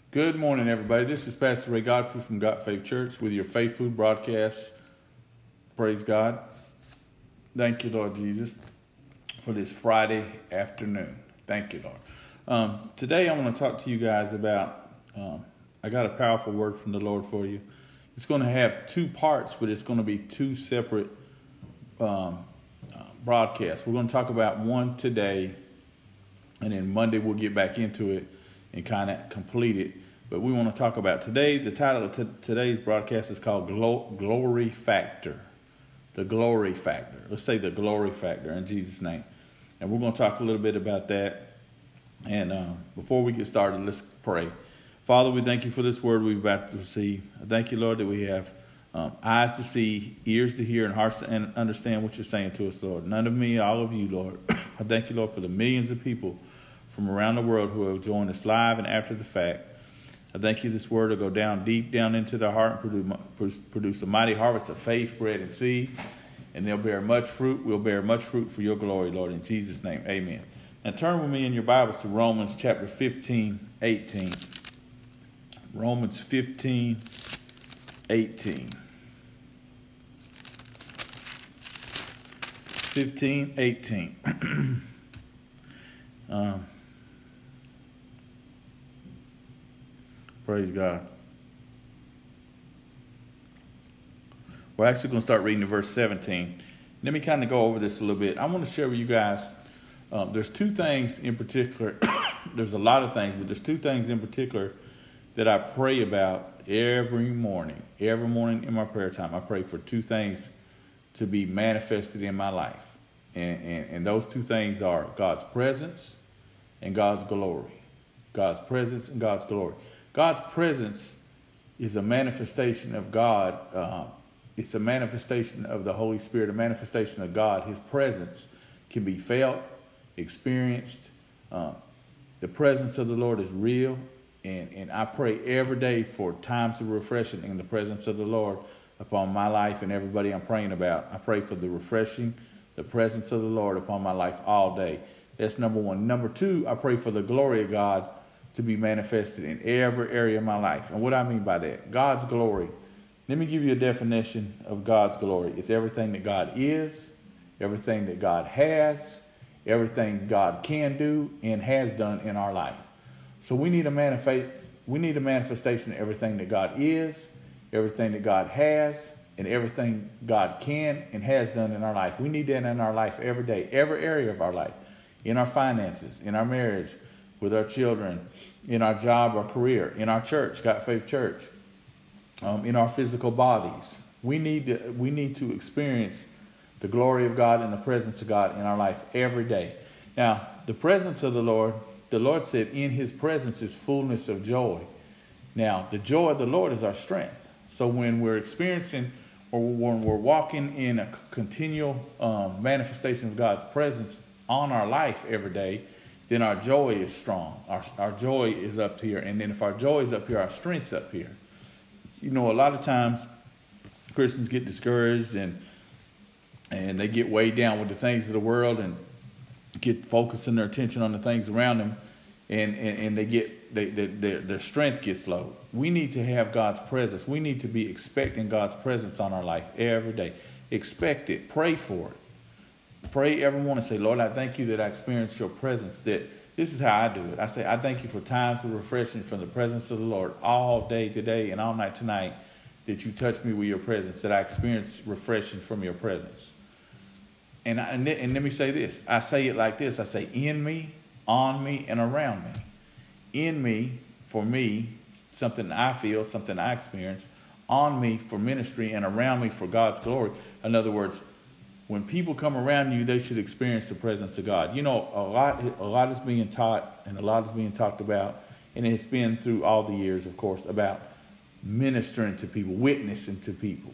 Good morning, everybody. This is Pastor Ray Godfrey from God Faith Church with your Faith Food broadcast. Praise God. Thank you, Lord Jesus, for this Friday afternoon. Thank you, Lord. Today, I want to talk to you guys about, I got a powerful word from the Lord for you. It's going to have two parts, but it's going to be two separate broadcasts. We're going to talk about one today, and then Monday we'll get back into it and kind of complete it. But we want to talk about today. The title of today's broadcast is called Glory Factor. The Glory Factor. Let's say the Glory Factor in Jesus' name. And we're going to talk a little bit about that. And before we get started, let's pray. Father, we thank you for this word we're about to receive. I thank you, Lord, that we have eyes to see, ears to hear, and hearts to understand what you're saying to us, Lord. None of me, all of you, Lord. I thank you, Lord, for the millions of people from around the world who have joined us live and after the fact. I thank you this word will go down deep down into their heart and produce a mighty harvest of faith, bread, and seed. And they'll bear much fruit. We'll bear much fruit for your glory, Lord, in Jesus' name. Amen. Now turn with me in your Bibles to Romans chapter 15:18. Romans 15:18. 15:18. Praise God. We're actually going to start reading to verse 17. Let me kind of go over this a little bit. I want to share with you guys, there's two things in particular. There's a lot of things, but there's two things in particular that I pray about every morning. Every morning in my prayer time, I pray for two things to be manifested in my life. And those two things are God's presence and God's glory. God's presence and God's glory. God's presence is a manifestation of God. It's a manifestation of the Holy Spirit, a manifestation of God. His presence can be felt, experienced. The presence of the Lord is real. And I pray every day for times of refreshing in the presence of the Lord upon my life and everybody I'm praying about. I pray for the refreshing, the presence of the Lord upon my life all day. That's number one. Number two, I pray for the glory of God to be manifested in every area of my life. And what I mean by that, God's glory. Let me give you a definition of God's glory. It's everything that God is, everything that God has, everything God can do and has done in our life. So we need a manifestation of everything that God is, everything that God has, and everything God can and has done in our life. We need that in our life every day, every area of our life, in our finances, in our marriage, with our children, in our job or career, in our church, God Faith Church, in our physical bodies. We need to experience the glory of God and the presence of God in our life every day. Now, the presence of the Lord said in his presence is fullness of joy. Now, the joy of the Lord is our strength. So when we're experiencing or when we're walking in a continual manifestation of God's presence on our life every day, then our joy is strong. Our joy is up here. And then if our joy is up here, our strength's up here. You know, a lot of times Christians get discouraged and they get weighed down with the things of the world and get focusing their attention on the things around them, and their strength gets low. We need to have God's presence. We need to be expecting God's presence on our life every day. Expect it. Pray for it. Pray every morning. Say, Lord, I thank you that I experienced your presence. That this is how I do it. I say, I thank you for times of refreshing from the presence of the Lord all day today and all night tonight, that you touch me with your presence, that I experienced refreshing from your presence. And let me say this. I say it like this. I say, in me, on me, and around me. In me, for me, something I feel, something I experience. On me for ministry, and around me for God's glory. In other words, when people come around you, they should experience the presence of God. You know, a lot is being taught and a lot is being talked about, and it's been through all the years, of course, about ministering to people, witnessing to people.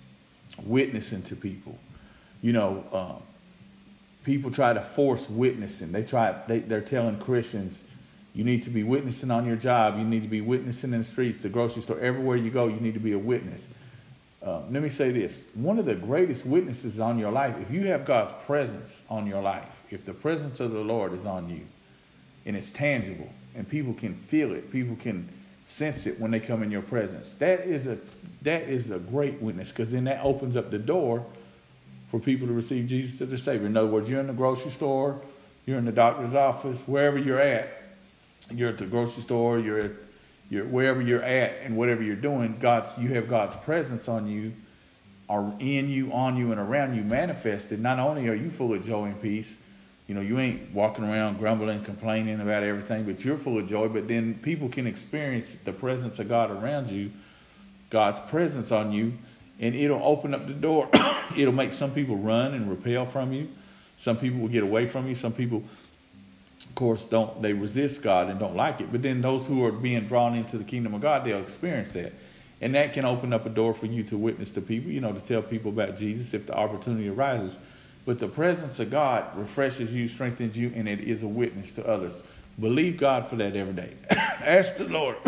You know, people try to force witnessing. They're telling Christians, you need to be witnessing on your job. You need to be witnessing in the streets, the grocery store, everywhere you go. You need to be a witness. Let me say this. One of the greatest witnesses on your life, if you have God's presence on your life, if the presence of the Lord is on you and it's tangible and people can feel it, people can sense it when they come in your presence. That is a great witness, because then that opens up the door for people to receive Jesus as their Savior. In other words, you're in the grocery store, you're in the doctor's office, wherever you're at. You're at the grocery store, you're wherever you're at, and whatever you're doing, you have God's presence on you, or in you, on you, and around you manifested. Not only are you full of joy and peace, you ain't walking around grumbling, complaining about everything, but you're full of joy. But then people can experience the presence of God around you, God's presence on you, and it'll open up the door. It'll make some people run and repel from you. Some people will get away from you. Some people, of course, they resist God and don't like it. But then those who are being drawn into the kingdom of God, they'll experience that. And that can open up a door for you to witness to people, to tell people about Jesus if the opportunity arises. But the presence of God refreshes you, strengthens you, and it is a witness to others. Believe God for that every day. Ask the Lord,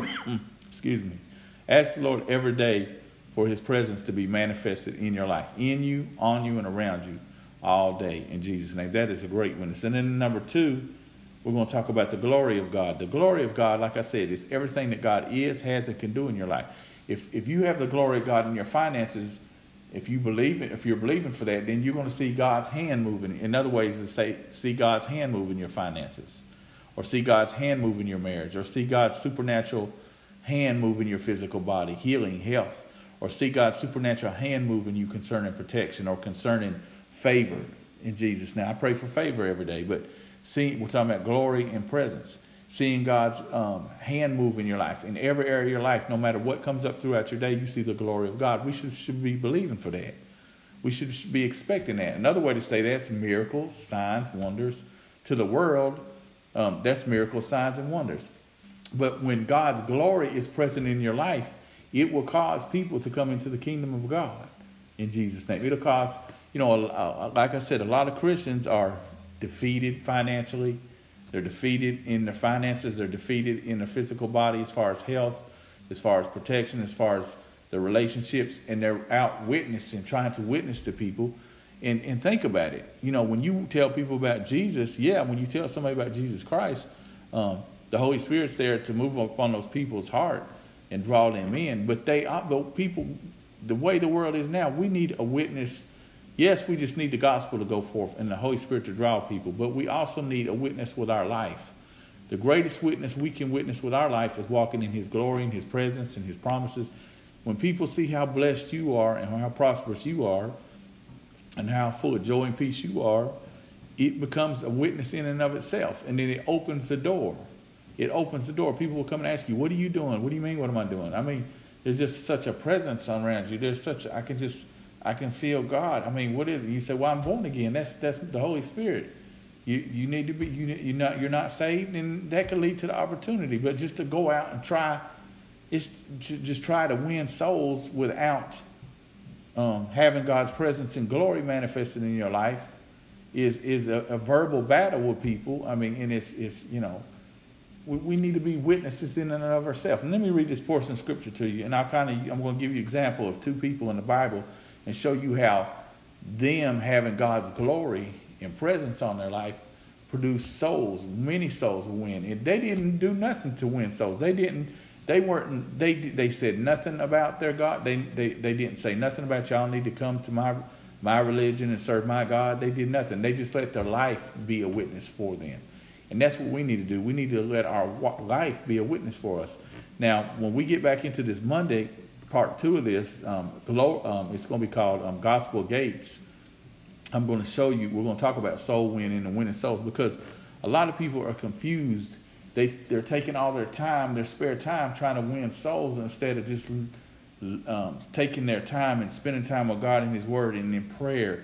ask the Lord every day for his presence to be manifested in your life, in you, on you, and around you all day, in Jesus' name. That is a great witness. And then number 2, we're going to talk about the glory of God. The glory of God, like I said, is everything that God is, has, and can do in your life. If you have the glory of God in your finances, if you're believing for that, then you're going to see God's hand moving. In other ways, to say, see God's hand move in your finances, or see God's hand move in your marriage, or see God's supernatural hand move in your physical body, healing, health, or see God's supernatural hand move in you concerning protection or concerning favor in Jesus' name. I pray for favor every day, but we're talking about glory and presence. Seeing God's hand move in your life, in every area of your life, no matter what comes up throughout your day, you see the glory of God. We should be believing for that. We should be expecting that. Another way to say that's miracles, signs, wonders. To the world, that's miracles, signs, and wonders. But when God's glory is present in your life, it will cause people to come into the kingdom of God in Jesus' name. It'll cause, like I said, a lot of Christians are defeated financially. They're defeated in their finances. They're defeated in their physical body as far as health, as far as protection, as far as their relationships. And they're out witnessing, trying to witness to people. And think about it. When you tell people about Jesus, when you tell somebody about Jesus Christ, the Holy Spirit's there to move upon those people's heart and draw them in. But people, the way the world is now, we need a witness. Yes, we just need the gospel to go forth and the Holy Spirit to draw people, but we also need a witness with our life. The greatest witness we can witness with our life is walking in his glory and his presence and his promises. When people see how blessed you are and how prosperous you are and how full of joy and peace you are, it becomes a witness in and of itself. And then it opens the door. It opens the door. People will come and ask you, what are you doing? What do you mean, what am I doing? I mean, there's just such a presence around you. I can feel God. I mean, what is it? You say, well, I'm born again. That's the Holy Spirit. You need to be, you're not saved, and that could lead to the opportunity. But just to go out and try to win souls without having God's presence and glory manifested in your life is a verbal battle with people. I mean, and it's we need to be witnesses in and of ourselves. And let me read this portion of scripture to you, and I'm going to give you an example of 2 people in the Bible and show you how them having God's glory and presence on their life produced souls. Many souls will win. And they didn't do nothing to win souls. They said nothing about their God. They didn't say nothing about y'all need to come to my religion and serve my God. They did nothing. They just let their life be a witness for them. And that's what we need to do. We need to let our life be a witness for us. Now, when we get back into this Monday, part 2 of this, it's going to be called Gospel Gates. I'm going to show you, we're going to talk about soul winning and winning souls, because a lot of people are confused. They're taking all their time, their spare time, trying to win souls instead of just taking their time and spending time with God in his word and in prayer.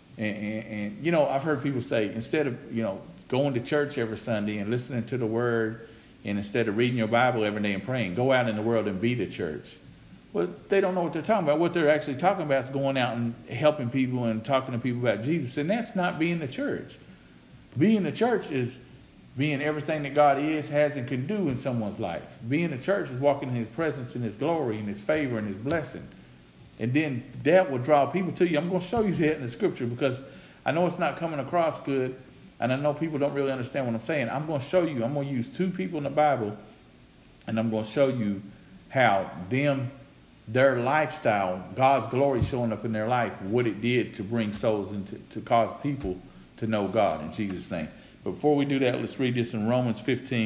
And I've heard people say, instead of, going to church every Sunday and listening to the word, and instead of reading your Bible every day and praying, go out in the world and be the church. Well, they don't know what they're talking about. What they're actually talking about is going out and helping people and talking to people about Jesus. And that's not being the church. Being the church is being everything that God is, has, and can do in someone's life. Being the church is walking in his presence and his glory and his favor and his blessing. And then that will draw people to you. I'm going to show you that in the scripture, because I know it's not coming across good, and I know people don't really understand what I'm saying. I'm going to show you. I'm going to use 2 people in the Bible And I'm going to show you how their lifestyle, God's glory showing up in their life, what it did to bring souls to cause people to know God in Jesus' name. But before we do that, let's read this in Romans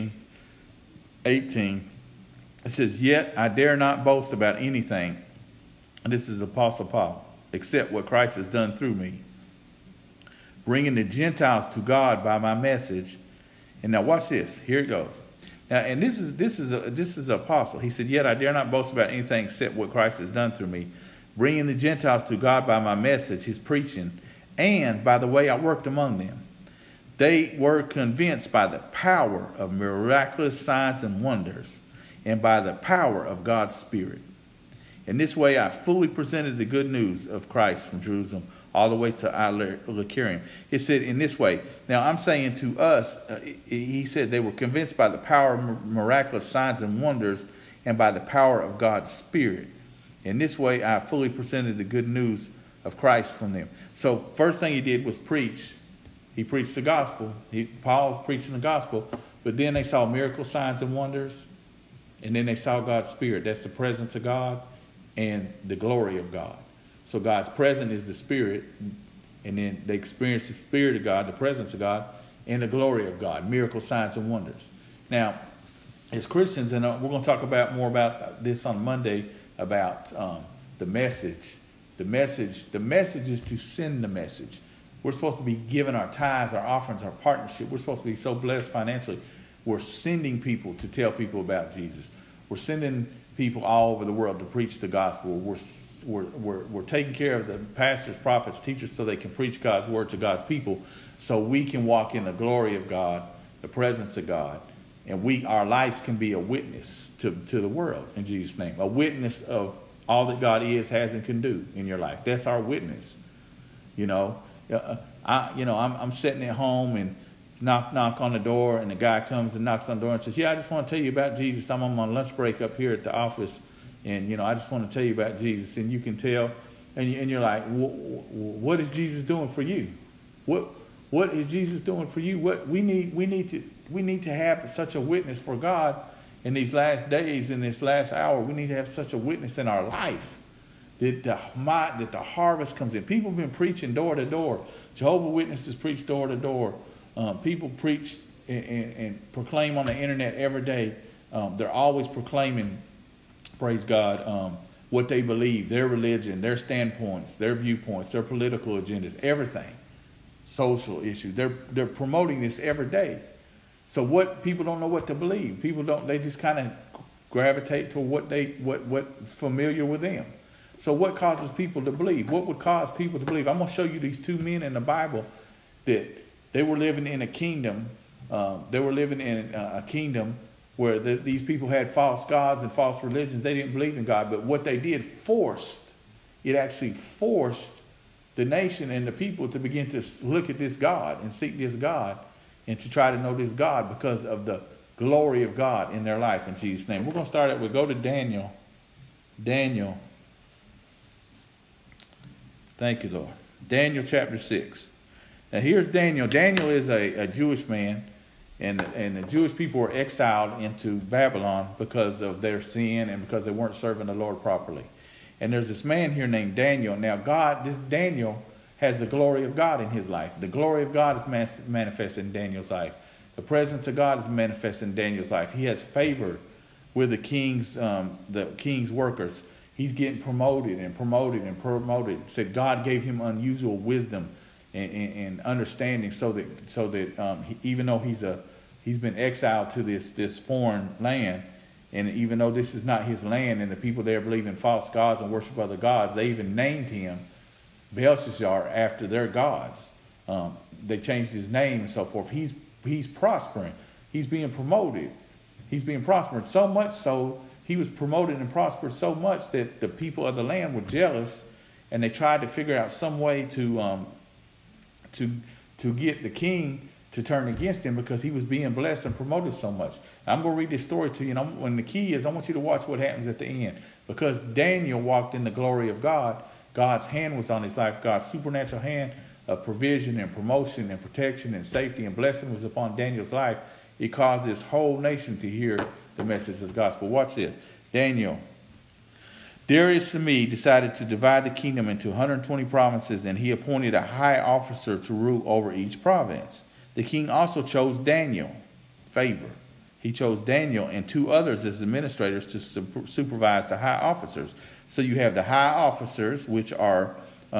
15:18. It says, "Yet I dare not boast about anything," and this is Apostle Paul, "except what Christ has done through me, bringing the Gentiles to God by my message." And now watch this. Here it goes. Now, and this is Apostle. He said, "Yet I dare not boast about anything except what Christ has done through me, bringing the Gentiles to God by my message," his preaching, "and by the way I worked among them. They were convinced by the power of miraculous signs and wonders, and by the power of God's Spirit. In this way I fully presented the good news of Christ from Jerusalem all the way to Illyricum." It said in this way. Now I'm saying to us, he said they were convinced by the power of miraculous signs and wonders, and by the power of God's Spirit. In this way I fully presented the good news of Christ from them. So first thing he did was preach. He preached the gospel. Paul's preaching the gospel. But then they saw miracle signs and wonders. And then they saw God's Spirit. That's the presence of God and the glory of God. So God's presence is the Spirit. And then they experience the Spirit of God, the presence of God, and the glory of God. Miracle signs and wonders. Now, as Christians, and we're going to talk about more about this on Monday, about the message. The message is to send the message. We're supposed to be giving our tithes, our offerings, our partnership. We're supposed to be so blessed financially. We're sending people to tell people about Jesus. We're sending people all over the world to preach the gospel. We're taking care of the pastors, prophets, teachers so they can preach God's word to God's people, so we can walk in the glory of God, the presence of God, and our lives can be a witness to the world in Jesus' name. A witness of all that God is, has, and can do in your life. That's our witness. I'm sitting at home and knock on the door, and the guy comes and knocks on the door and says, "Yeah, I just want to tell you about Jesus. I'm on my lunch break up here at the office, and I just want to tell you about Jesus." And you can tell, and you're like, "What is Jesus doing for you? What is Jesus doing for you? What we need to have such a witness for God in these last days, in this last hour. We need to have such a witness in our life." That the harvest comes in. People have been preaching door to door. Jehovah's Witnesses preach door to door. People preach and proclaim on the internet every day. They're always proclaiming, praise God, what they believe, their religion, their standpoints, their viewpoints, their political agendas, everything, social issues. They're promoting this every day. So what people don't know what to believe. They just kind of gravitate to what familiar with them. So what causes people to believe? What would cause people to believe? I'm going to show you these two men in the Bible that they were living in a kingdom. They were living in a kingdom where these people had false gods and false religions. They didn't believe in God. But what they did actually forced the nation and the people to begin to look at this God and seek this God and to try to know this God because of the glory of God in their life in Jesus' name. We're going to start it. We'll go to Daniel. Daniel. Thank you, Lord. Daniel chapter 6. Now here's Daniel. Daniel is a Jewish man, and the Jewish people were exiled into Babylon because of their sin and because they weren't serving the Lord properly. And there's this man here named Daniel. Now this Daniel has the glory of God in his life. The glory of God is manifested in Daniel's life. The presence of God is manifested in Daniel's life. He has favor with the king's workers. He's getting promoted and promoted and promoted. Said God gave him unusual wisdom and understanding, so that even though he's been exiled to this foreign land, and even though this is not his land, and the people there believe in false gods and worship other gods, they even named him Belshazzar after their gods. They changed his name and so forth. He's prospering. He's being promoted. He's being prospered so much so. He was promoted and prospered so much that the people of the land were jealous, and they tried to figure out some way to get the king to turn against him because he was being blessed and promoted so much. I'm going to read this story to you, and the key is I want you to watch what happens at the end. Because Daniel walked in the glory of God, God's hand was on his life. God's supernatural hand of provision and promotion and protection and safety and blessing was upon Daniel's life. It caused this whole nation to hear the message of the gospel. Watch this. Daniel. Darius the Mede decided to divide the kingdom into 120 provinces, and he appointed a high officer to rule over each province. The king also chose Daniel, favor. He chose Daniel and 2 others as administrators to supervise the high officers. So you have the high officers, which are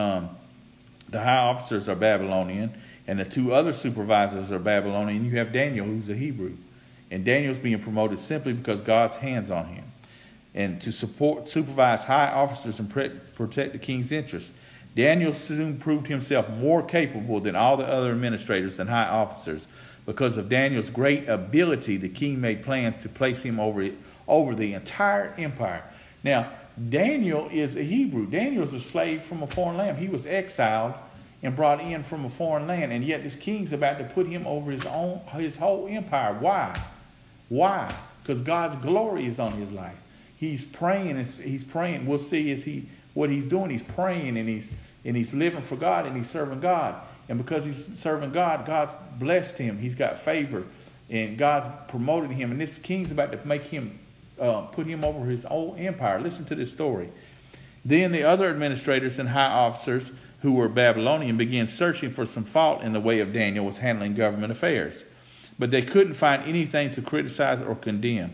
Babylonian, and the 2 other supervisors are Babylonian. You have Daniel, who's a Hebrew. And Daniel's being promoted simply because God's hand's on him. And to supervise high officers and protect the king's interests. Daniel soon proved himself more capable than all the other administrators and high officers. Because of Daniel's great ability, the king made plans to place him over the entire empire. Now, Daniel is a Hebrew. Daniel is a slave from a foreign land. He was exiled and brought in from a foreign land, and yet this king's about to put him over his whole empire. Why? Why? Because God's glory is on his life. He's praying. He's praying. We'll see what he's doing. He's praying and he's living for God and he's serving God. And because he's serving God, God's blessed him. He's got favor, and God's promoted him. And this king's about to make him put him over his whole empire. Listen to this story. Then the other administrators and high officers who were Babylonian began searching for some fault in the way of Daniel was handling government affairs. But they couldn't find anything to criticize or condemn.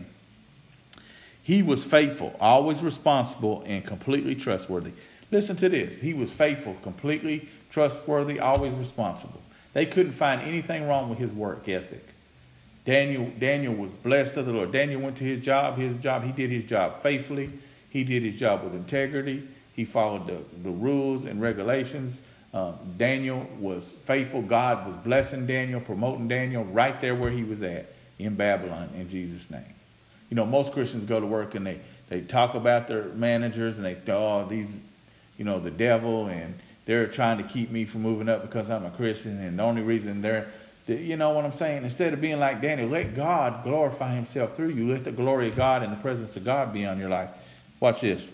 He was faithful, always responsible, and completely trustworthy. Listen to this. He was faithful, completely trustworthy, always responsible. They couldn't find anything wrong with his work ethic. Daniel was blessed of the Lord. Daniel went to his job. He did his job faithfully. He did his job with integrity. He followed the rules and regulations. Daniel was faithful. God was blessing Daniel, promoting Daniel right there where he was at in Babylon in Jesus' name. You know, most Christians go to work and they talk about their managers and these, the devil, and they're trying to keep me from moving up because I'm a Christian, and the only reason you know what I'm saying? Instead of being like Daniel, let God glorify himself through you. Let the glory of God and the presence of God be on your life. Watch this.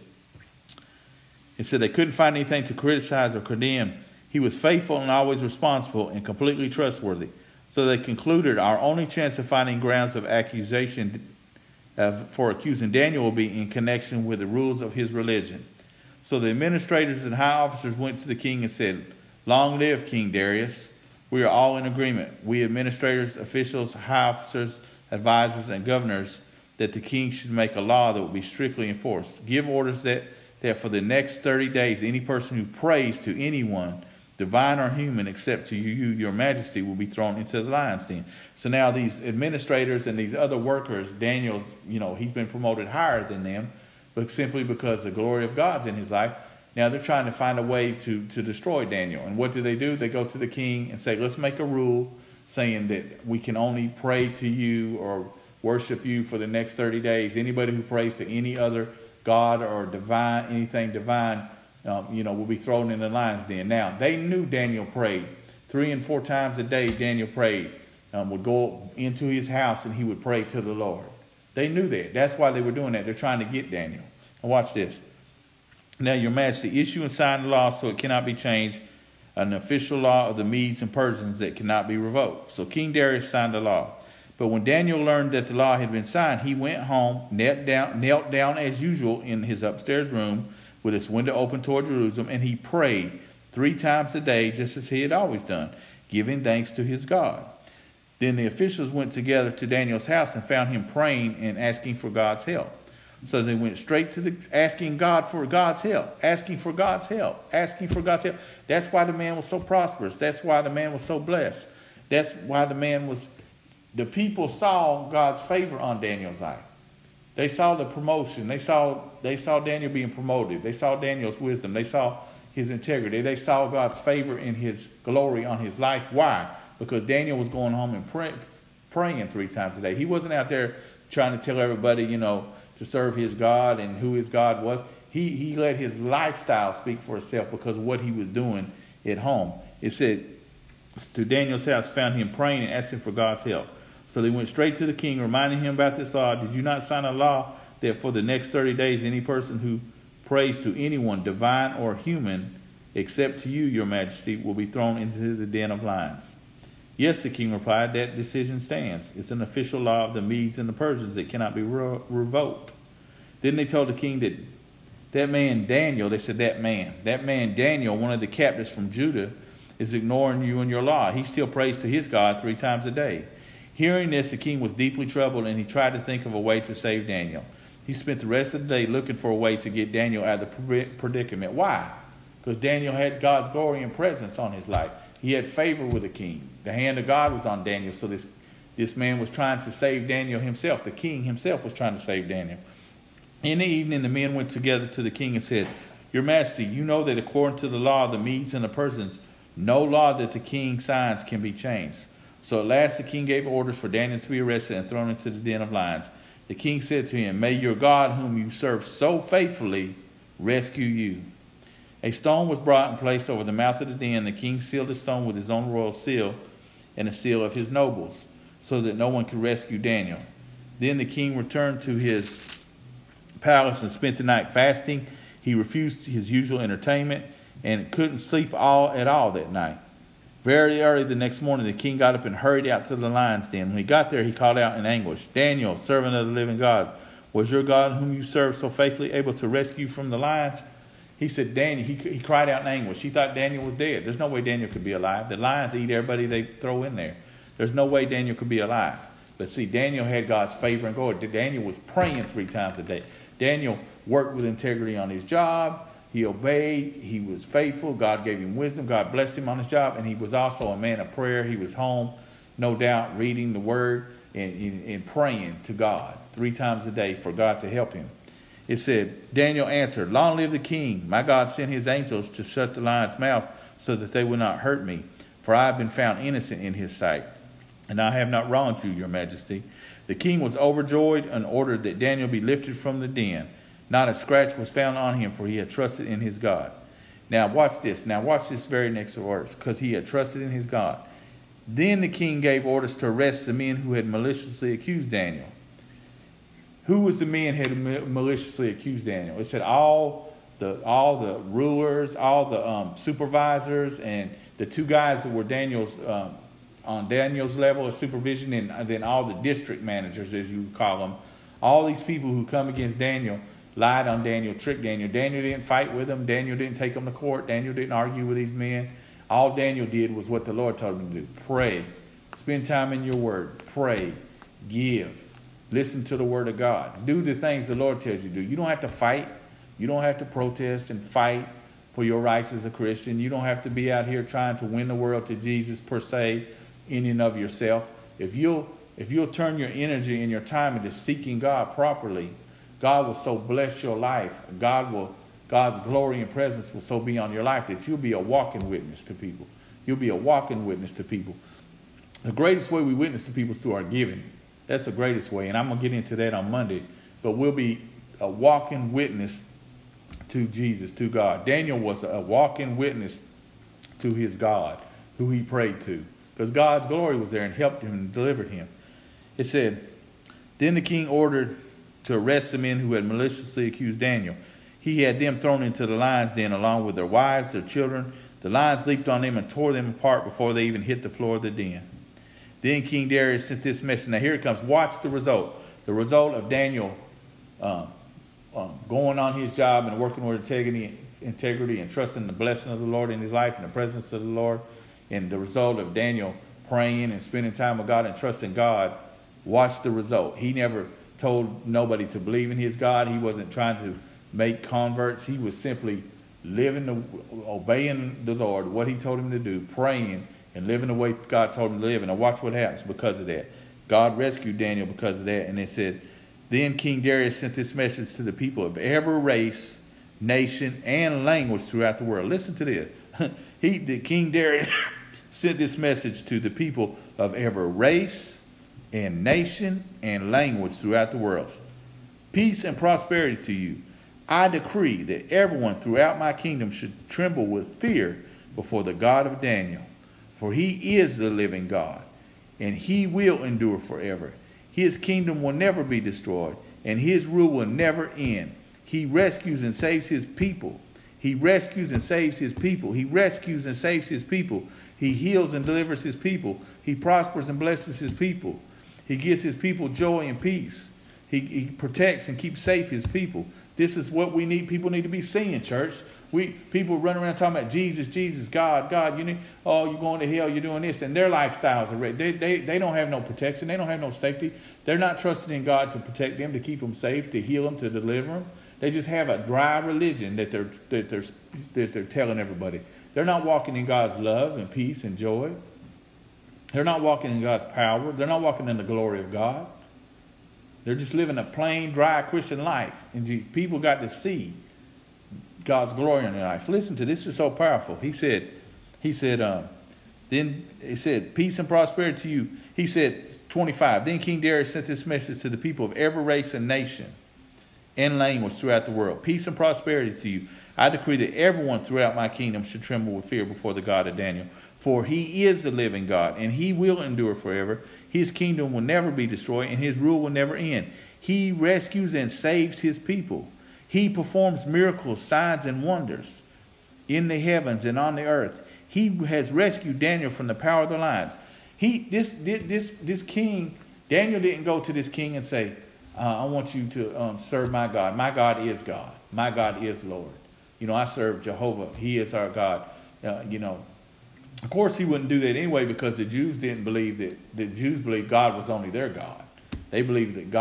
It said they couldn't find anything to criticize or condemn. He was faithful and always responsible and completely trustworthy. So they concluded our only chance of finding grounds of accusation for accusing Daniel will be in connection with the rules of his religion. So the administrators and high officers went to the king and said, "Long live King Darius. We are all in agreement, we administrators, officials, high officers, advisors, and governors, that the king should make a law that will be strictly enforced. Give orders that for the next 30 days, any person who prays to anyone, divine or human, except to you, your majesty, will be thrown into the lion's den." So now these administrators and these other workers, Daniel's, he's been promoted higher than them, but simply because the glory of God's in his life. Now they're trying to find a way to destroy Daniel. And what do? They go to the king and say, let's make a rule saying that we can only pray to you or worship you for the next 30 days. Anybody who prays to any other God or divine, anything divine, will be thrown in the lion's den. Now, they knew Daniel prayed. 3 and 4 times a day, Daniel prayed. Would go into his house and he would pray to the Lord. They knew that. That's why they were doing that. They're trying to get Daniel. Now watch this. Now, your majesty, issue and sign the law so it cannot be changed, an official law of the Medes and Persians that cannot be revoked. So King Darius signed the law. But when Daniel learned that the law had been signed, he went home, knelt down as usual in his upstairs room with its window open toward Jerusalem, and he prayed 3 times a day, just as he had always done, giving thanks to his God. Then the officials went together to Daniel's house and found him praying and asking for God's help. So they went straight to asking God for God's help, asking for God's help, asking for God's help. That's why the man was so prosperous. That's why the man was so blessed. That's why the people saw God's favor on Daniel's life. They saw the promotion. They saw Daniel being promoted. They saw Daniel's wisdom. They saw his integrity. They saw God's favor and his glory on his life. Why? Because Daniel was going home and praying 3 times a day. He wasn't out there trying to tell everybody, to serve his God and who his God was. He let his lifestyle speak for itself because of what he was doing at home. It said, to Daniel's house, found him praying and asking for God's help. So they went straight to the king, reminding him about this law. Did you not sign a law that for the next 30 days, any person who prays to anyone, divine or human, except to you, your majesty, will be thrown into the den of lions? Yes, the king replied, that decision stands. It's an official law of the Medes and the Persians that cannot be revoked. Then they told the king that man Daniel, they said that man Daniel, one of the captives from Judah, is ignoring you and your law. He still prays to his God 3 times a day. Hearing this, the king was deeply troubled, and he tried to think of a way to save Daniel. He spent the rest of the day looking for a way to get Daniel out of the predicament. Why? Because Daniel had God's glory and presence on his life. He had favor with the king. The hand of God was on Daniel, so this man was trying to save Daniel himself. The king himself was trying to save Daniel. In the evening, the men went together to the king and said, Your Majesty, you know that according to the law of the Medes and the Persians, no law that the king signs can be changed. So at last the king gave orders for Daniel to be arrested and thrown into the den of lions. The king said to him, May your God, whom you serve so faithfully, rescue you. A stone was brought and placed over the mouth of the den. The king sealed the stone with his own royal seal and the seal of his nobles, so that no one could rescue Daniel. Then the king returned to his palace and spent the night fasting. He refused his usual entertainment and couldn't sleep at all that night. Very early the next morning, the king got up and hurried out to the lion's den. When he got there, he called out in anguish, Daniel, servant of the living God, was your God whom you serve so faithfully able to rescue you from the lions? He said, Daniel, he cried out in anguish. He thought Daniel was dead. There's no way Daniel could be alive. The lions eat everybody they throw in there. There's no way Daniel could be alive. But see, Daniel had God's favor and glory. Daniel was praying 3 times a day. Daniel worked with integrity on his job. He obeyed. He was faithful. God gave him wisdom. God blessed him on his job. And he was also a man of prayer. He was home, no doubt, reading the word and praying to God 3 times a day for God to help him. It said, Daniel answered, Long live the king. My God sent his angels to shut the lion's mouth so that they would not hurt me. For I have been found innocent in his sight, and I have not wronged you, your majesty. The king was overjoyed and ordered that Daniel be lifted from the den. Not a scratch was found on him, for he had trusted in his God. Now watch this. Now watch this very next orders, because he had trusted in his God. Then the king gave orders to arrest the men who had maliciously accused Daniel. Who was the men who had maliciously accused Daniel? It said all the rulers, all the supervisors, and the 2 guys that were on Daniel's level of supervision, and then all the district managers, as you would call them. All these people who come against Daniel lied on Daniel, tricked Daniel. Daniel didn't fight with them. Daniel didn't take them to court. Daniel didn't argue with these men. All Daniel did was what the Lord told him to do. Pray. Spend time in your word. Pray. Give. Listen to the word of God. Do the things the Lord tells you to do. You don't have to fight. You don't have to protest and fight for your rights as a Christian. You don't have to be out here trying to win the world to Jesus per se, in and of yourself. If you'll turn your energy and your time into seeking God properly, God will so bless your life. God's glory and presence will so be on your life that you'll be a walking witness to people. You'll be a walking witness to people. The greatest way we witness to people is through our giving. That's the greatest way, and I'm going to get into that on Monday. But we'll be a walking witness to Jesus, to God. Daniel was a walking witness to his God, who he prayed to, because God's glory was there and helped him and delivered him. It said, Then the king ordered to arrest the men who had maliciously accused Daniel. He had them thrown into the lion's den along with their wives, their children. The lions leaped on them and tore them apart before they even hit the floor of the den. Then King Darius sent this message. Now here it comes. Watch the result. The result of Daniel going on his job and working with integrity and trusting the blessing of the Lord in his life and the presence of the Lord. And the result of Daniel praying and spending time with God and trusting God. Watch the result. He never told nobody to believe in his God. He wasn't trying to make converts. He was simply obeying the Lord, what he told him to do, praying, and living the way God told him to live. And now watch what happens because of that. God rescued Daniel because of that. And it said, Then King Darius sent this message to the people of every race, nation, and language throughout the world. Listen to this. King Darius sent this message to the people of every race and nation and language throughout the world. Peace and prosperity to you. I decree that everyone throughout my kingdom should tremble with fear before the God of Daniel. For he is the living God, and he will endure forever. His kingdom will never be destroyed, and his rule will never end. He rescues and saves his people. He rescues and saves his people. He rescues and saves his people. He heals and delivers his people. He prospers and blesses his people. He gives his people joy and peace. He protects and keeps safe his people. This is what we need. People need to be seeing, church. People run around talking about Jesus, Jesus, God, God. You're going to hell. You're doing this, and their lifestyles are they don't have no protection. They don't have no safety. They're not trusting in God to protect them, to keep them safe, to heal them, to deliver them. They just have a dry religion that they're telling everybody. They're not walking in God's love and peace and joy. They're not walking in God's power. They're not walking in the glory of God. They're just living a plain, dry Christian life. And people got to see God's glory in their life. Listen to this. This is so powerful. He said, then he said, peace and prosperity to you. He said, 25, then King Darius sent this message to the people of every race and nation and language throughout the world. Peace and prosperity to you. I decree that everyone throughout my kingdom should tremble with fear before the God of Daniel. For he is the living God, and he will endure forever. His kingdom will never be destroyed, and his rule will never end. He rescues and saves his people. He performs miracles, signs, and wonders in the heavens and on the earth. He has rescued Daniel from the power of the lions. This king, Daniel didn't go to this king and say, I want you to serve my God. My God is God. My God is Lord. I serve Jehovah. He is our God. Of course, he wouldn't do that anyway, because the Jews didn't believe that. The Jews believed God was only their God. They believed that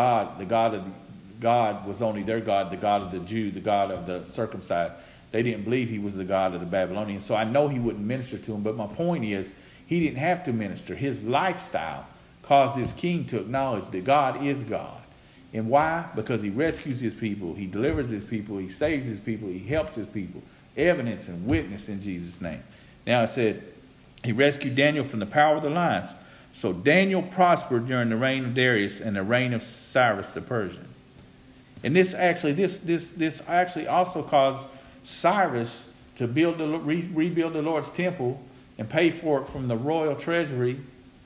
God was only their God, the God of the Jew, the God of the circumcised. They didn't believe he was the God of the Babylonians. So I know he wouldn't minister to them. But my point is, he didn't have to minister. His lifestyle caused his king to acknowledge that God is God. And why? Because he rescues his people. He delivers his people. He saves his people. He helps his people. Evidence and witness in Jesus' name. Now it said, he rescued Daniel from the power of the lions. So Daniel prospered during the reign of Darius and the reign of Cyrus the Persian. And this actually also caused Cyrus to rebuild the Lord's temple and pay for it from the royal treasury.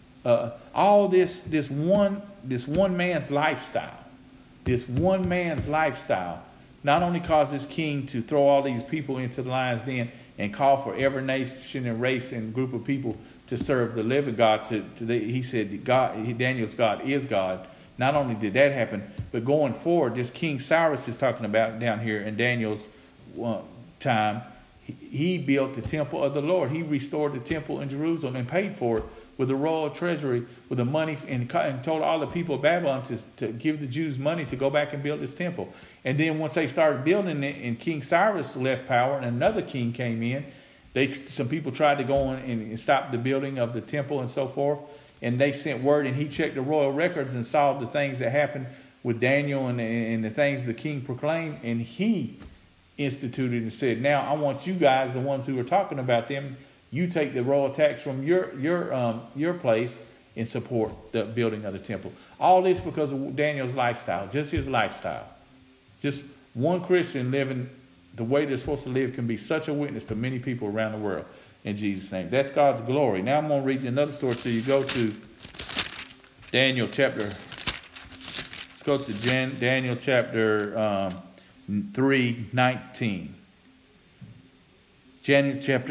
All this one man's lifestyle. This one man's lifestyle not only caused this king to throw all these people into the lion's den and call for every nation and race and group of people to serve the living God. He said Daniel's God is God. Not only did that happen, but going forward, this King Cyrus is talking about down here in Daniel's time, he built the temple of the Lord. He restored the temple in Jerusalem and paid for it with the royal treasury, with the money, and told all the people of Babylon to give the Jews money to go back and build this temple. And then once they started building it and King Cyrus left power and another king came in, some people tried to go in and stop the building of the temple and so forth. And they sent word, and he checked the royal records and saw the things that happened with Daniel and the things the king proclaimed. And he instituted and said, now I want you guys, the ones who are talking about them, you take the royal tax from your place and support the building of the temple. All this because of Daniel's lifestyle, just his lifestyle. Just one Christian living the way they're supposed to live can be such a witness to many people around the world. In Jesus' name. That's God's glory. Now I'm going to read you another story. So you go to Daniel chapter. Let's go to Daniel chapter 3:19. Daniel chapter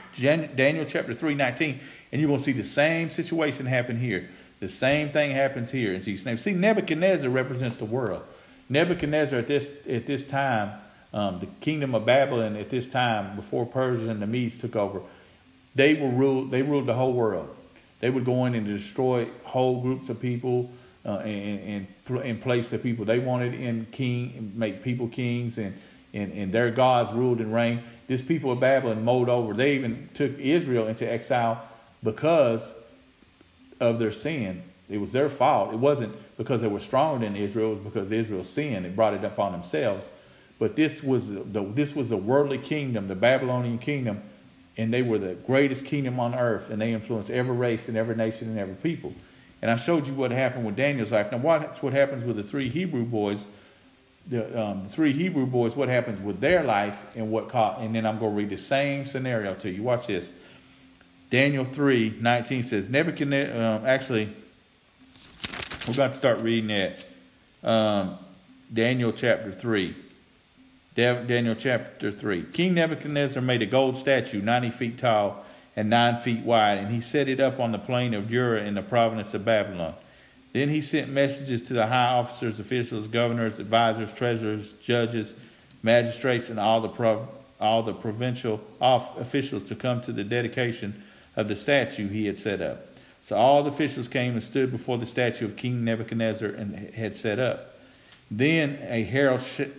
3:19, and you're going to see the same situation happen here. The same thing happens here in Jesus' name. See, Nebuchadnezzar represents the world. Nebuchadnezzar at this time, the kingdom of Babylon at this time, before Persia and the Medes took over, they ruled the whole world. They would go in and destroy whole groups of people and place the people they wanted in king, make people kings, and their gods ruled and reigned. This people of Babylon mowed over. They even took Israel into exile because of their sin. It was their fault. It wasn't because they were stronger than Israel. It was because Israel sinned and brought it upon themselves. But this was the worldly kingdom, the Babylonian kingdom, and they were the greatest kingdom on earth, and they influenced every race and every nation and every people. And I showed you what happened with Daniel's life. Now, watch what happens with the three Hebrew boys. The three Hebrew boys, what happens with their life and and then I'm going to read the same scenario to you. Watch this. Daniel 3:19 says, Nebuchadnezzar, actually, we're going to start reading at Daniel chapter 3. Daniel chapter 3. King Nebuchadnezzar made a gold statue 90 feet tall and 9 feet wide, and he set it up on the plain of Dura in the province of Babylon. Then he sent messages to the high officers, officials, governors, advisors, treasurers, judges, magistrates, and all the provincial officials to come to the dedication of the statue he had set up. So all the officials came and stood before the statue of King Nebuchadnezzar and had set up. Then a herald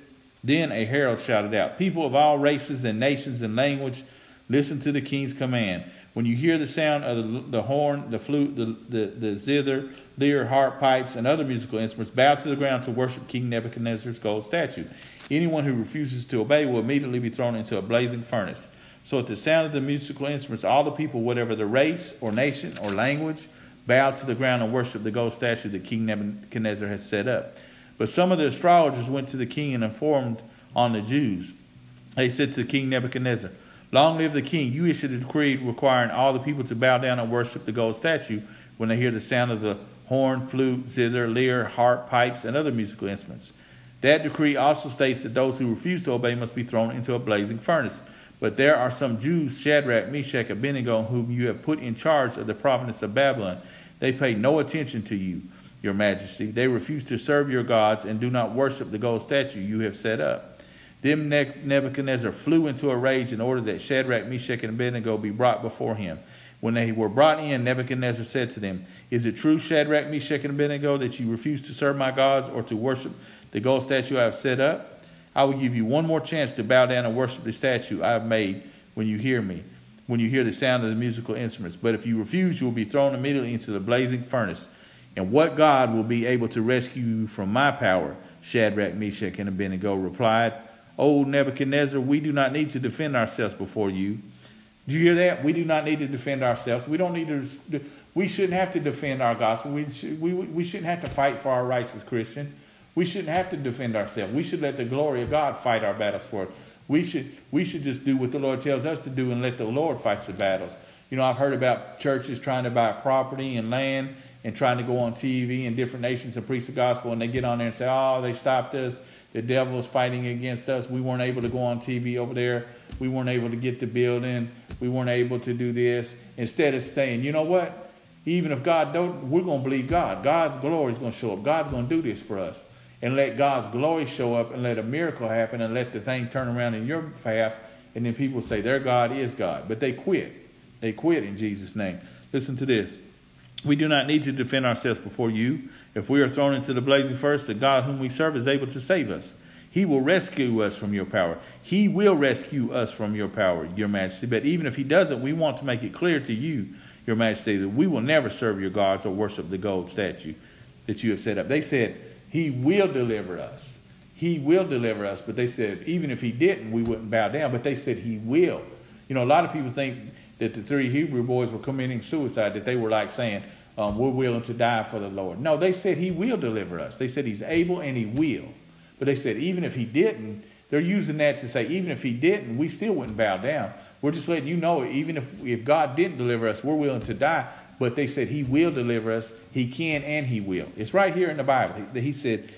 shouted out, "People of all races and nations and language, listen to the king's command. When you hear the sound of the horn, the flute, the zither, lyre, harp, pipes, and other musical instruments, bow to the ground to worship King Nebuchadnezzar's gold statue. Anyone who refuses to obey will immediately be thrown into a blazing furnace." So at the sound of the musical instruments, all the people, whatever the race or nation or language, bowed to the ground and worshiped the gold statue that King Nebuchadnezzar had set up. But some of the astrologers went to the king and informed on the Jews. They said to King Nebuchadnezzar, "Long live the king. You issued a decree requiring all the people to bow down and worship the gold statue when they hear the sound of the horn, flute, zither, lyre, harp, pipes, and other musical instruments. That decree also states that those who refuse to obey must be thrown into a blazing furnace. But there are some Jews, Shadrach, Meshach, and Abednego, whom you have put in charge of the province of Babylon. They pay no attention to you, your majesty. They refuse to serve your gods and do not worship the gold statue you have set up." Then Nebuchadnezzar flew into a rage and ordered that Shadrach, Meshach, and Abednego be brought before him. When they were brought in, Nebuchadnezzar said to them, "Is it true, Shadrach, Meshach, and Abednego, that you refuse to serve my gods or to worship the gold statue I have set up? I will give you one more chance to bow down and worship the statue I have made when you hear the sound of the musical instruments. But if you refuse, you will be thrown immediately into the blazing furnace. And what God will be able to rescue you from my power?" Shadrach, Meshach, and Abednego replied, "O Nebuchadnezzar, we do not need to defend ourselves before you." Do you hear that? We do not need to defend ourselves. We shouldn't have to defend our gospel. We shouldn't have to fight for our rights as Christians. We shouldn't have to defend ourselves. We should let the glory of God fight our battles for us. We should just do what the Lord tells us to do and let the Lord fight the battles. You know, I've heard about churches trying to buy property and land and trying to go on TV in different nations and preach the gospel, and they get on there and say, "Oh, they stopped us. The devil is fighting against us. We weren't able to go on TV over there. We weren't able to get the building. We weren't able to do this." Instead of saying, "You know what? Even if God don't, we're going to believe God. God's glory is going to show up. God's going to do this for us." And let God's glory show up and let a miracle happen and let the thing turn around in your behalf. And then people say their God is God. But they quit. They quit in Jesus' name. Listen to this. "We do not need to defend ourselves before you. If we are thrown into the blazing furnace, the God whom we serve is able to save us. He will rescue us from your power. He will rescue us from your power, your majesty. But even if he doesn't, we want to make it clear to you, your majesty, that we will never serve your gods or worship the gold statue that you have set up." They said, "He will deliver us. He will deliver us." But they said, even if he didn't, we wouldn't bow down. But they said he will. You know, a lot of people think that the 3 Hebrew boys were committing suicide, that they were like saying, we're willing to die for the Lord. No, they said he will deliver us. They said he's able and he will. But they said even if he didn't, they're using that to say even if he didn't, we still wouldn't bow down. We're just letting you know, even if God didn't deliver us, we're willing to die. But they said he will deliver us. He can and he will. It's right here in the Bible. They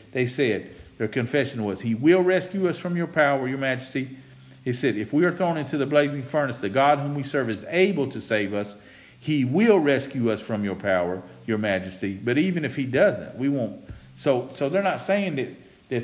said, their confession was, "He will rescue us from your power, your majesty." He said, "If we are thrown into the blazing furnace, the God whom we serve is able to save us. He will rescue us from your power, your majesty. But even if he doesn't, we won't." So they're not saying that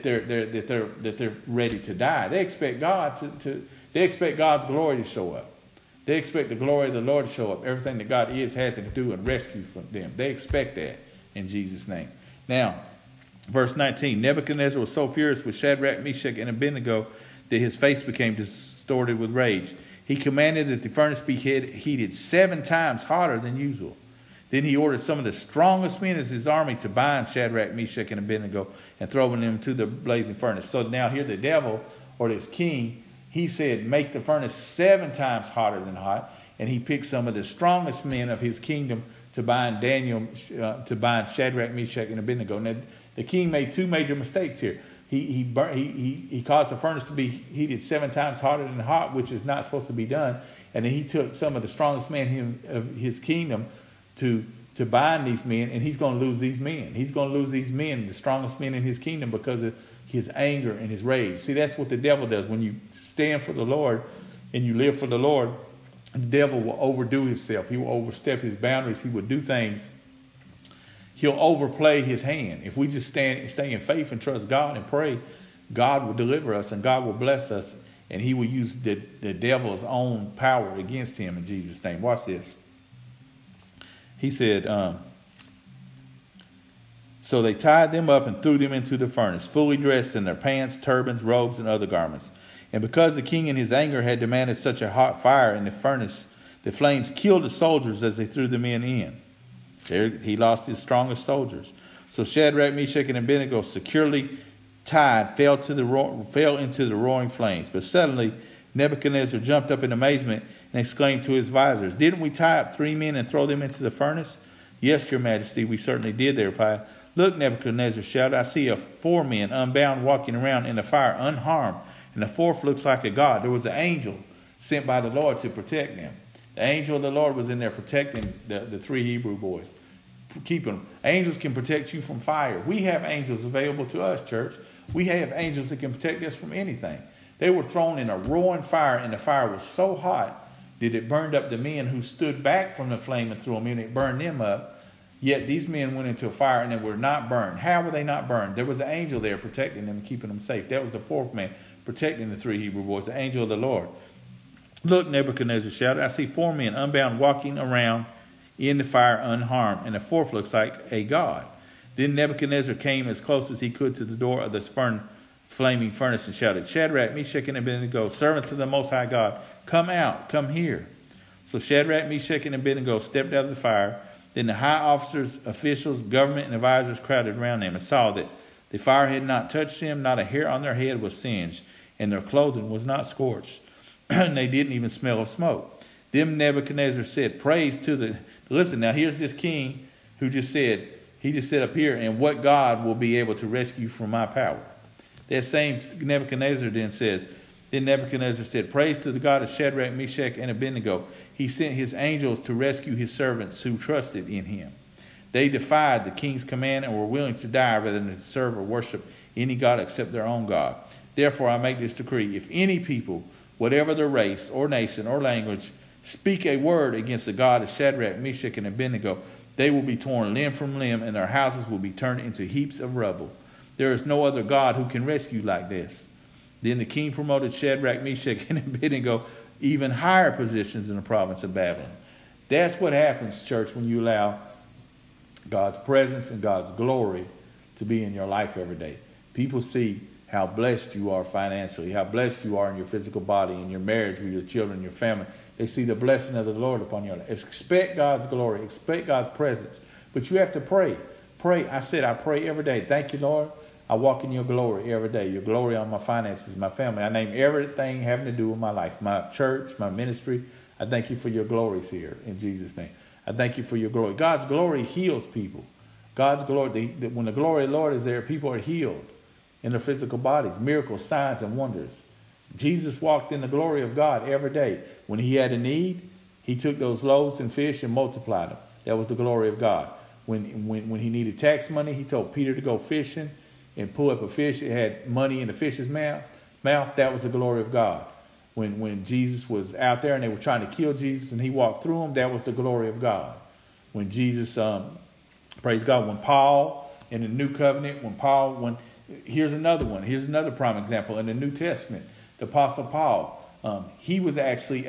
they're ready to die. They expect God they expect God's glory to show up. They expect the glory of the Lord to show up. Everything that God is, has, and do and rescue from them. They expect that in Jesus' name. Now, verse 19. Nebuchadnezzar was so furious with Shadrach, Meshach, and Abednego that his face became distorted with rage. He commanded that the furnace be heated 7 times hotter than usual. Then he ordered some of the strongest men of his army to bind Shadrach, Meshach, and Abednego and throw them into the blazing furnace. So now here the devil, or this king, he said, make the furnace 7 times hotter than hot. And he picked some of the strongest men of his kingdom to bind Shadrach, Meshach, and Abednego. Now, the king made 2 major mistakes here. He caused the furnace to be heated 7 times hotter than hot, which is not supposed to be done. And then he took some of the strongest men of his kingdom to bind these men, and he's going to lose these men. He's going to lose these men, the strongest men in his kingdom, because his anger and his rage. See, that's what the devil does. When you stand for the Lord and you live for the Lord, the devil will overdo himself. He will overstep his boundaries. He will do things. He'll overplay his hand. If we just stay in faith and trust God and pray, God will deliver us and God will bless us, and he will use the devil's own power against him in Jesus' name. Watch this. He said, so they tied them up and threw them into the furnace, fully dressed in their pants, turbans, robes, and other garments. And because the king in his anger had demanded such a hot fire in the furnace, the flames killed the soldiers as they threw the men in. There he lost his strongest soldiers. So Shadrach, Meshach, and Abednego, securely tied, fell into the roaring flames. But suddenly Nebuchadnezzar jumped up in amazement and exclaimed to his advisors, "Didn't we tie up 3 men and throw them into the furnace?" "Yes, your majesty, we certainly did," they replied. "Look," Nebuchadnezzar shouted, "I see 4 men unbound walking around in the fire unharmed, and the 4th looks like a god." There was an angel sent by the Lord to protect them. The angel of the Lord was in there protecting the 3 Hebrew boys, keeping them. Angels can protect you from fire. We have angels available to us, church. We have angels that can protect us from anything. They were thrown in a roaring fire, and the fire was so hot that it burned up the men who stood back from the flame and threw them in. It burned them up. Yet these men went into a fire and they were not burned. How were they not burned? There was an angel there protecting them and keeping them safe. That was the 4th man protecting the 3 Hebrew boys, the angel of the Lord. "Look," Nebuchadnezzar shouted, "I see 4 men unbound walking around in the fire unharmed, and the 4th looks like a god." Then Nebuchadnezzar came as close as he could to the door of the flaming furnace and shouted, "Shadrach, Meshach, and Abednego, servants of the Most High God, come out, come here." So Shadrach, Meshach, and Abednego stepped out of the fire. Then the high officers, officials, government, and advisors crowded around them and saw that the fire had not touched them, not a hair on their head was singed, and their clothing was not scorched. And they didn't even smell of smoke. Then Nebuchadnezzar said, "Praise to the..." Listen, now here's this king who just said up here, "And what God will be able to rescue from my power?" That same Nebuchadnezzar then Nebuchadnezzar said, "Praise to the God of Shadrach, Meshach, and Abednego. He sent his angels to rescue his servants who trusted in him. They defied the king's command and were willing to die rather than to serve or worship any god except their own God. Therefore I make this decree. If any people, whatever their race or nation or language, speak a word against the God of Shadrach, Meshach, and Abednego, they will be torn limb from limb, and their houses will be turned into heaps of rubble. There is no other God who can rescue like this." Then the king promoted Shadrach, Meshach, and Abednego even higher positions in the province of Babylon. That's what happens, church, when you allow God's presence and God's glory to be in your life every day. People see how blessed you are financially, how blessed you are in your physical body, in your marriage with your children, your family. They see the blessing of the Lord upon your life. Expect God's glory. Expect God's presence. But you have to pray. Pray. I pray every day. Thank you, Lord. I walk in your glory every day. Your glory on my finances, my family. I name everything having to do with my life, my church, my ministry. I thank you for your glories here in Jesus' name. I thank you for your glory. God's glory heals people. God's glory, when the glory of the Lord is there, people are healed in their physical bodies. Miracles, signs, and wonders. Jesus walked in the glory of God every day. When he had a need, he took those loaves and fish and multiplied them. That was the glory of God. When he needed tax money, he told Peter to go fishing and pull up a fish. It had money in the fish's mouth. That was the glory of God. When Jesus was out there and they were trying to kill Jesus and he walked through them, that was the glory of God. When Jesus, praise God, when Paul in the New Covenant, here's another one. Here's another prime example in the New Testament. The Apostle Paul, he was actually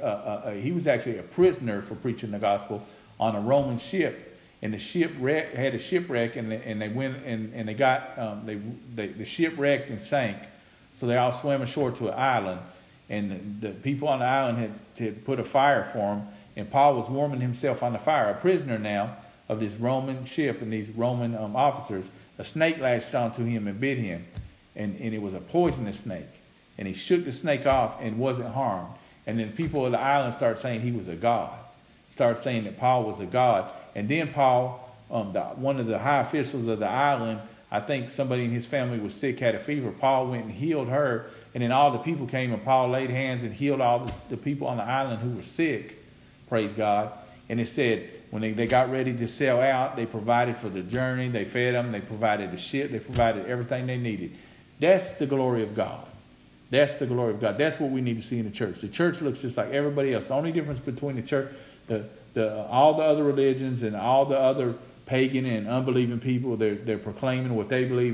a prisoner for preaching the gospel on a Roman ship. And the ship had a shipwreck, and they went and they got the ship wrecked and sank. So they all swam ashore to an island, and the people on the island had put a fire for him. And Paul was warming himself on the fire, a prisoner now of this Roman ship and these Roman officers. A snake latched onto him and bit him, and it was a poisonous snake. And he shook the snake off and wasn't harmed. And then people of the island started saying he was a god. Started saying that Paul was a god. And then Paul, one of the high officials of the island, I think somebody in his family was sick, had a fever. Paul went and healed her. And then all the people came and Paul laid hands and healed all the people on the island who were sick. Praise God. And it said when they got ready to sail out, they provided for the journey. They fed them. They provided the ship. They provided everything they needed. That's the glory of God. That's the glory of God. That's what we need to see in the church. The church looks just like everybody else. The only difference between the church, all the other religions and all the other pagan and unbelieving people, they're proclaiming what they believe.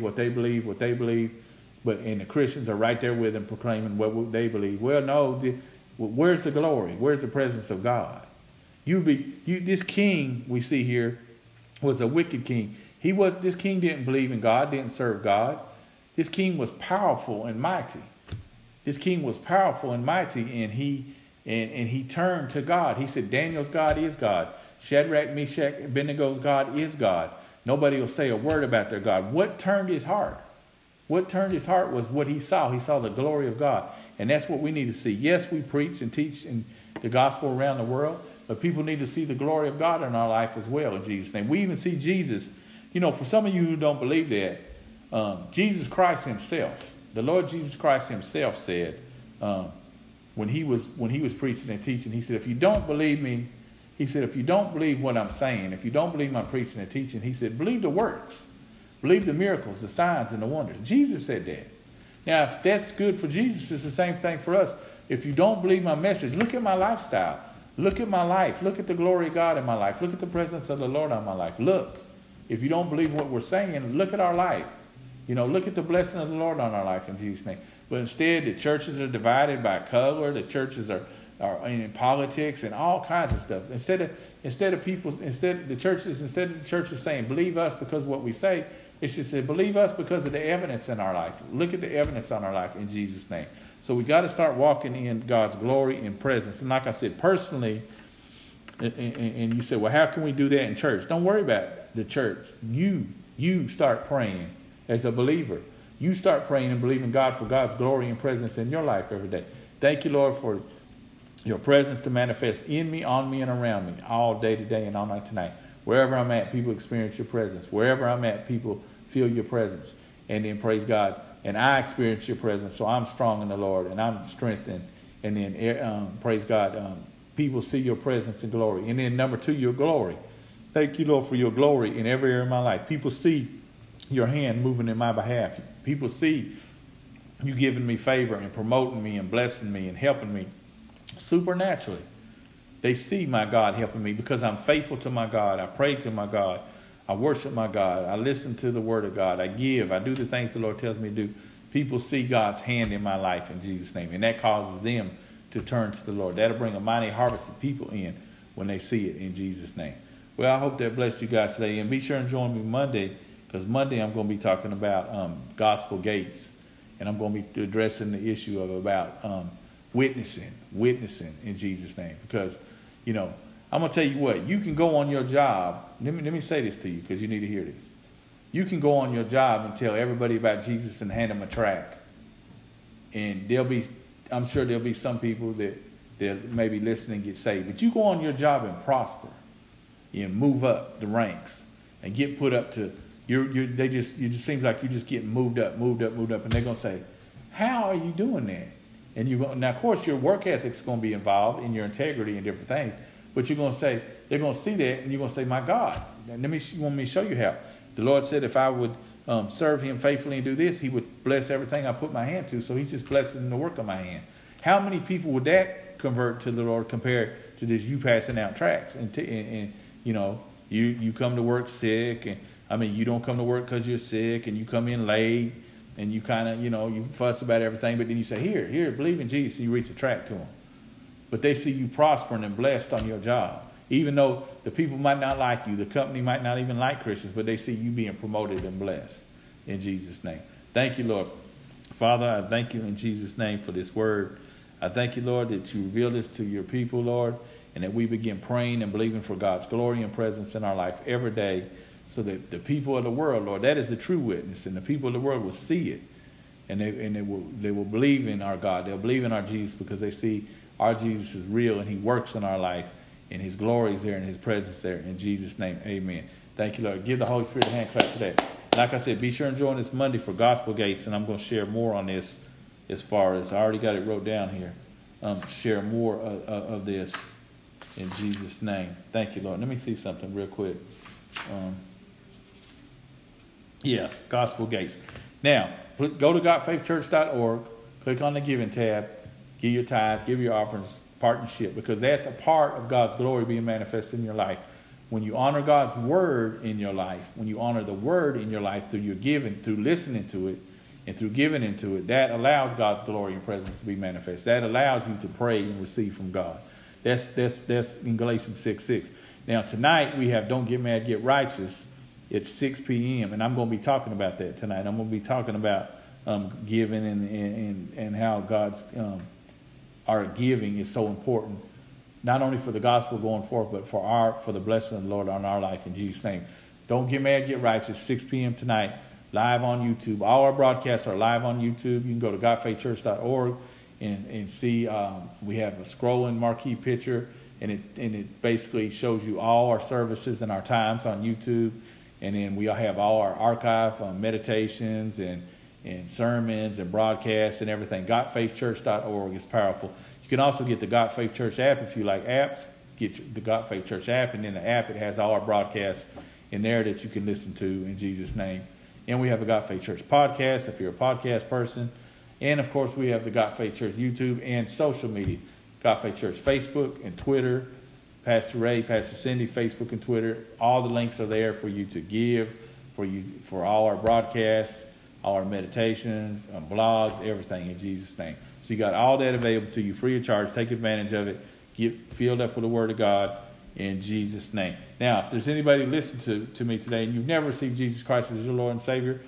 And the Christians are right there with them proclaiming what they believe. Well, no, where's the glory? Where's the presence of God? This king we see here was a wicked king. This king didn't believe in God, didn't serve God. This king was powerful and mighty. This king was powerful and mighty, and he turned to God. He said, Daniel's God is God. Shadrach, Meshach, Abednego's God is God. Nobody will say a word about their God. What turned his heart? What turned his heart was what he saw. He saw the glory of God. And that's what we need to see. Yes, we preach and teach in the gospel around the world, but people need to see the glory of God in our life as well in Jesus' name. We even see Jesus. For some of you who don't believe that, Jesus Christ himself, the Lord Jesus Christ himself said, when he was preaching and teaching, he said, if you don't believe me, he said, if you don't believe what I'm saying, if you don't believe my preaching and teaching, he said, believe the works, believe the miracles, the signs, and the wonders. Jesus said that. Now, if that's good for Jesus, it's the same thing for us. If you don't believe my message, look at my lifestyle. Look at my life. Look at the glory of God in my life. Look at the presence of the Lord on my life. Look. If you don't believe what we're saying, look at our life. Look at the blessing of the Lord on our life in Jesus' name. But instead, the churches are divided by color. The churches are in politics and all kinds of stuff. Instead of the churches saying, believe us because of what we say, it should say, believe us because of the evidence in our life. Look at the evidence on our life in Jesus' name. So we got to start walking in God's glory and presence. And like I said, personally, and you said, well, how can we do that in church? Don't worry about the church. You start praying as a believer. You start praying and believing God for God's glory and presence in your life every day. Thank you, Lord, for your presence to manifest in me, on me, and around me all day today and all night tonight. Wherever I'm at, people experience your presence. Wherever I'm at, people feel your presence. And then praise God. And I experience your presence, so I'm strong in the Lord, and I'm strengthened. And then praise God, people see your presence and glory. And then number 2, your glory. Thank you, Lord, for your glory in every area of my life. People see your hand moving in my behalf. People see you giving me favor and promoting me and blessing me and helping me supernaturally. They see my God helping me because I'm faithful to my God. I pray to my God. I worship my God. I listen to the word of God. I give. I do the things the Lord tells me to do. People see God's hand in my life in Jesus' name, and that causes them to turn to the Lord. That'll bring a mighty harvest of people in when they see it in Jesus' name. Well, I hope that blessed you guys today, and be sure and join me Monday, because Monday I'm going to be talking about gospel gates, and I'm going to be addressing the issue of about witnessing in Jesus' name. Because, I'm going to tell you what, you can go on your job. Let me say this to you because you need to hear this. You can go on your job and tell everybody about Jesus and hand them a tract. And I'm sure there'll be some people that maybe listen and get saved. But you go on your job and prosper and move up the ranks and get put up to, it just seems like you're just getting moved up. And they're going to say, how are you doing that? And now, of course, your work ethic's going to be involved in your integrity and different things. But you're going to say, they're going to see that, and you're going to say, my God, want me to show you how. The Lord said if I would serve him faithfully and do this, he would bless everything I put my hand to. So he's just blessing the work of my hand. How many people would that convert to the Lord compared to this you passing out tracts? And you come to work sick, and you don't come to work because you're sick, and you come in late, and you kind of, you fuss about everything, but then you say, here, believe in Jesus, and you reach a tract to them. But they see you prospering and blessed on your job. Even though the people might not like you, the company might not even like Christians, but they see you being promoted and blessed in Jesus' name. Thank you, Lord. Father, I thank you in Jesus' name for this word. I thank you, Lord, that you reveal this to your people, Lord, and that we begin praying and believing for God's glory and presence in our life every day so that the people of the world, Lord, that is the true witness, and the people of the world will see it, and they will believe in our God. They'll believe in our Jesus because they see our Jesus is real and he works in our life, and his glory is there and his presence there. In Jesus' name, amen. Thank you, Lord. Give the Holy Spirit a hand clap for that. Like I said, be sure and join us Monday for Gospel Gates, and I'm going to share more on this as far as I already got it wrote down here. Share more of this in Jesus' name. Thank you, Lord. Let me see something real quick. Gospel Gates. Now, Go to godfaithchurch.org, click on the giving tab, give your tithes, give your offerings, partnership, because that's a part of God's glory being manifested in your life. When you honor God's word in your life, when you honor the word in your life through your giving, through listening to it, and through giving into it, that allows God's glory and presence to be manifest. That allows you to pray and receive from God. That's in Galatians 6:6. Now tonight we have Don't Get Mad, Get Righteous. It's 6 p.m. and I'm going to be talking about that tonight. I'm going to be talking about giving and how God's our giving is so important, not only for the gospel going forth, but for the blessing of the Lord on our life in Jesus' name. Don't Get Mad, Get Righteous, 6 p.m. tonight, live on YouTube. All our broadcasts are live on YouTube. You can go to godfaithchurch.org and see we have a scrolling marquee picture, and it basically shows you all our services and our times on YouTube. And then we have all our archive meditations and sermons and broadcasts and everything. GodFaithChurch.org is powerful. You can also get the God Faith Church app if you like apps. Get the God Faith Church app, and in the app it has all our broadcasts in there that you can listen to in Jesus' name. And we have a God Faith Church podcast if you're a podcast person. And of course we have the God Faith Church YouTube and social media. God Faith Church Facebook and Twitter. Pastor Ray, Pastor Cindy, Facebook and Twitter. All the links are there for you to give, for all our broadcasts, all our meditations, blogs, everything in Jesus' name. So you got all that available to you free of charge. Take advantage of it. Get filled up with the Word of God in Jesus' name. Now, if there's anybody listening to me today and you've never received Jesus Christ as your Lord and Savior,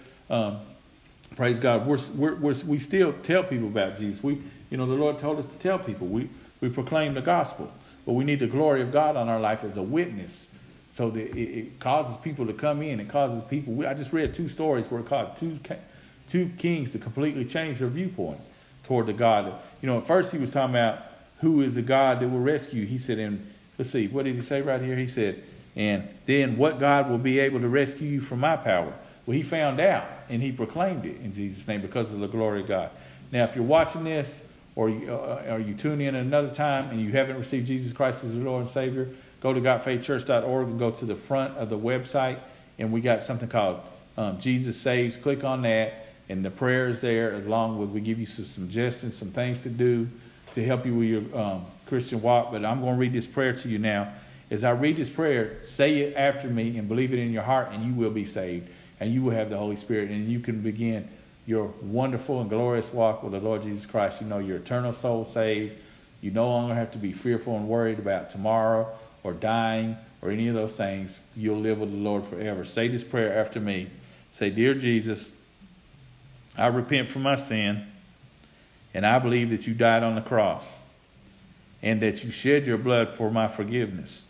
praise God. We still tell people about Jesus. The Lord told us to tell people. We proclaim the gospel. But we need the glory of God on our life as a witness, so that it causes people to come in. It causes people. I just read 2 stories where it caused two kings to completely change their viewpoint toward the God. At first he was talking about who is the God that will rescue. He said, and let's see, what did he say right here? He said, and then what God will be able to rescue you from my power? Well, he found out and he proclaimed it in Jesus' name because of the glory of God. Now, if you're watching this, or you tune in another time and you haven't received Jesus Christ as your Lord and Savior, go to godfaithchurch.org and go to the front of the website, and we got something called Jesus Saves. Click on that, and the prayer is there, along with we give you some suggestions, some things to do to help you with your Christian walk. But I'm going to read this prayer to you now. As I read this prayer, say it after me and believe it in your heart, and you will be saved, and you will have the Holy Spirit, and you can begin your wonderful and glorious walk with the Lord Jesus Christ. Your eternal soul saved. You no longer have to be fearful and worried about tomorrow or dying or any of those things. You'll live with the Lord forever. Say this prayer after me. Say, Dear Jesus, I repent for my sin, and I believe that you died on the cross and that you shed your blood for my forgiveness.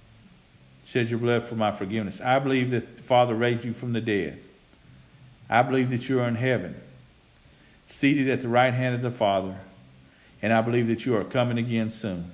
Shed your blood for my forgiveness. I believe that the Father raised you from the dead. I believe that you are in heaven, seated at the right hand of the Father, and I believe that you are coming again soon.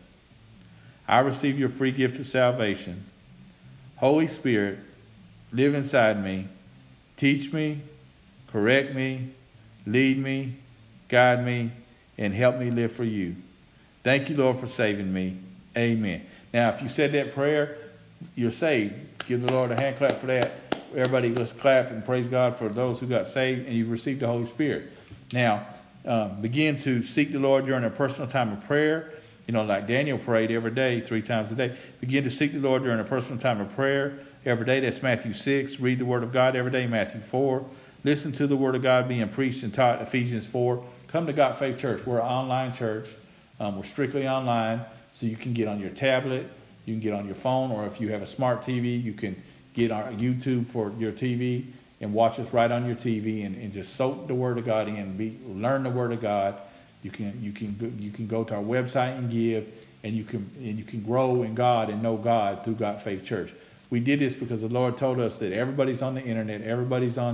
I receive your free gift of salvation. Holy Spirit, live inside me. Teach me, correct me, lead me, guide me, and help me live for you. Thank you, Lord, for saving me. Amen. Now, if you said that prayer, you're saved. Give the Lord a hand clap for that. Everybody, let's clap and praise God for those who got saved and you've received the Holy Spirit. Now, begin to seek the Lord during a personal time of prayer. Like Daniel prayed every day, 3 times a day. Begin to seek the Lord during a personal time of prayer every day. That's Matthew 6. Read the Word of God every day, Matthew 4. Listen to the Word of God being preached and taught, Ephesians 4. Come to God Faith Church. We're an online church. We're strictly online, so you can get on your tablet, you can get on your phone, or if you have a smart TV, you can get our YouTube for your TV and watch us right on your TV and just soak the Word of God in. Learn the Word of God. You can go to our website and give, and you can grow in God and know God through God Faith Church. We did this because the Lord told us that everybody's on the internet, everybody's on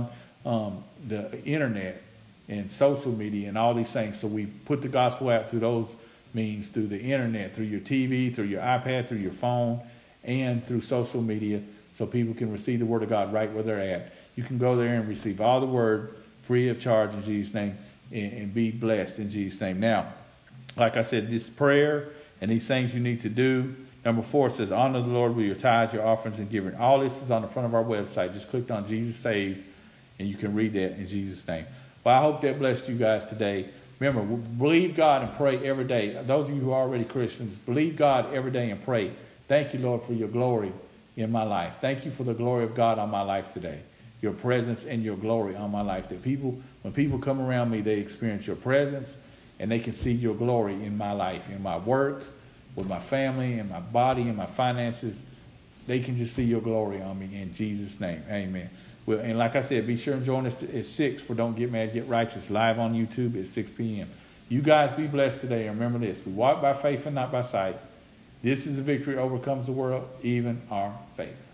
the internet and social media and all these things. So we put the gospel out through those means, through the internet, through your TV, through your iPad, through your phone, and through social media, so people can receive the Word of God right where they're at. You can go there and receive all the Word free of charge in Jesus' name and be blessed in Jesus' name. Now, like I said, this prayer and these things you need to do. Number 4 says, honor the Lord with your tithes, your offerings, and giving. All this is on the front of our website. Just click on Jesus Saves, and you can read that in Jesus' name. But I hope that blessed you guys today. Remember, believe God and pray every day. Those of you who are already Christians, believe God every day and pray. Thank you, Lord, for your glory in my life. Thank you for the glory of God on my life today. Your presence and your glory on my life. That when people come around me, they experience your presence and they can see your glory in my life, in my work, with my family, in my body, in my finances. They can just see your glory on me in Jesus' name. Amen. Well, and like I said, be sure and join us at 6 for Don't Get Mad, Get Righteous, live on YouTube at 6 p.m. You guys be blessed today. And remember this, we walk by faith and not by sight. This is the victory overcomes the world, even our faith.